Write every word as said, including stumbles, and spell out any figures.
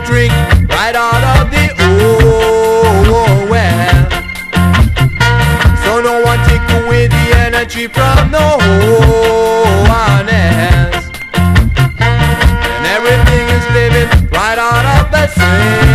drink right out of the old well. So no one take away the energy from no one else. And everything is living right out of the same